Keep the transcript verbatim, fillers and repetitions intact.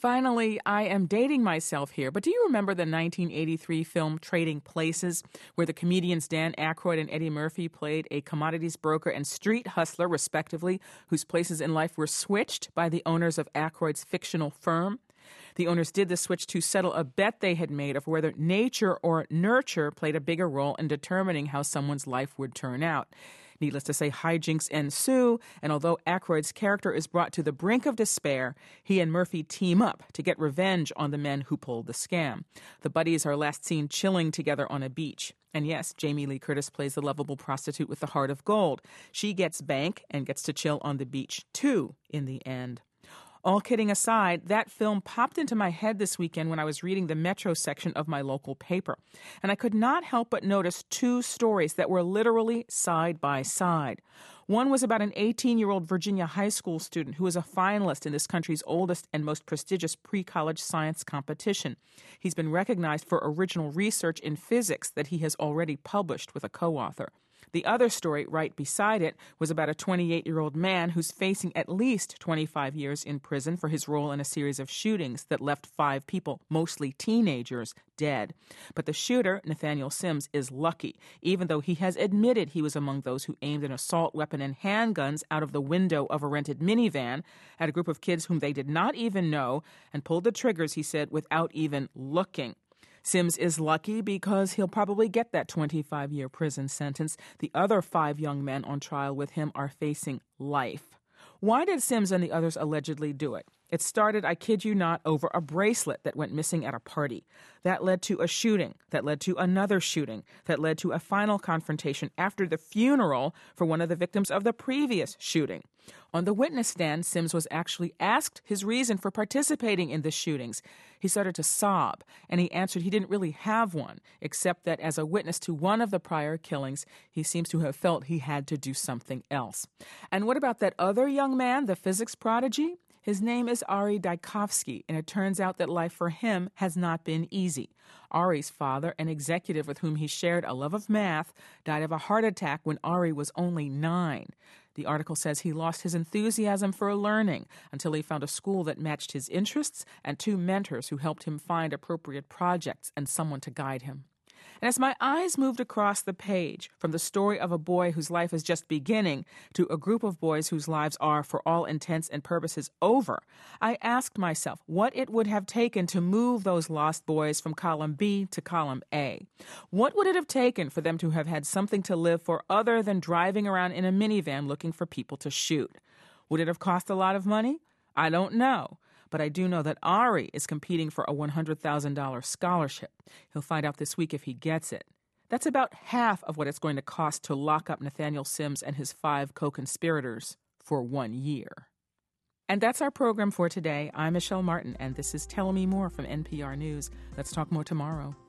Finally, I am dating myself here, but do you remember the nineteen eighty-three film Trading Places, where the comedians Dan Aykroyd and Eddie Murphy played a commodities broker and street hustler, respectively, whose places in life were switched by the owners of Aykroyd's fictional firm? The owners did the switch to settle a bet they had made of whether nature or nurture played a bigger role in determining how someone's life would turn out. Needless to say, hijinks ensue, and although Aykroyd's character is brought to the brink of despair, he and Murphy team up to get revenge on the men who pulled the scam. The buddies are last seen chilling together on a beach. And yes, Jamie Lee Curtis plays the lovable prostitute with the heart of gold. She gets bank and gets to chill on the beach, too, in the end. All kidding aside, that film popped into my head this weekend when I was reading the Metro section of my local paper. And I could not help but notice two stories that were literally side by side. One was about an eighteen-year-old Virginia high school student who is a finalist in this country's oldest and most prestigious pre-college science competition. He's been recognized for original research in physics that he has already published with a co-author. The other story, right beside it, was about a twenty-eight-year-old man who's facing at least twenty-five years in prison for his role in a series of shootings that left five people, mostly teenagers, dead. But the shooter, Nathaniel Sims, is lucky, even though he has admitted he was among those who aimed an assault weapon and handguns out of the window of a rented minivan at a group of kids whom they did not even know and pulled the triggers, he said, without even looking. Sims is lucky because he'll probably get that twenty-five-year prison sentence. The other five young men on trial with him are facing life. Why did Sims and the others allegedly do it? It started, I kid you not, over a bracelet that went missing at a party. That led to a shooting. That led to another shooting. That led to a final confrontation after the funeral for one of the victims of the previous shooting. On the witness stand, Sims was actually asked his reason for participating in the shootings. He started to sob, and he answered he didn't really have one, except that as a witness to one of the prior killings, he seems to have felt he had to do something else. And what about that other young man, the physics prodigy? His name is Ari Daikovsky, and it turns out that life for him has not been easy. Ari's father, an executive with whom he shared a love of math, died of a heart attack when Ari was only nine. The article says he lost his enthusiasm for learning until he found a school that matched his interests and two mentors who helped him find appropriate projects and someone to guide him. And as my eyes moved across the page, from the story of a boy whose life is just beginning to a group of boys whose lives are, for all intents and purposes, over, I asked myself what it would have taken to move those lost boys from column B to column A. What would it have taken for them to have had something to live for other than driving around in a minivan looking for people to shoot? Would it have cost a lot of money? I don't know. But I do know that Ari is competing for a one hundred thousand dollars scholarship. He'll find out this week if he gets it. That's about half of what it's going to cost to lock up Nathaniel Sims and his five co-conspirators for one year. And that's our program for today. I'm Michelle Martin, and this is Tell Me More from N P R News. Let's talk more tomorrow.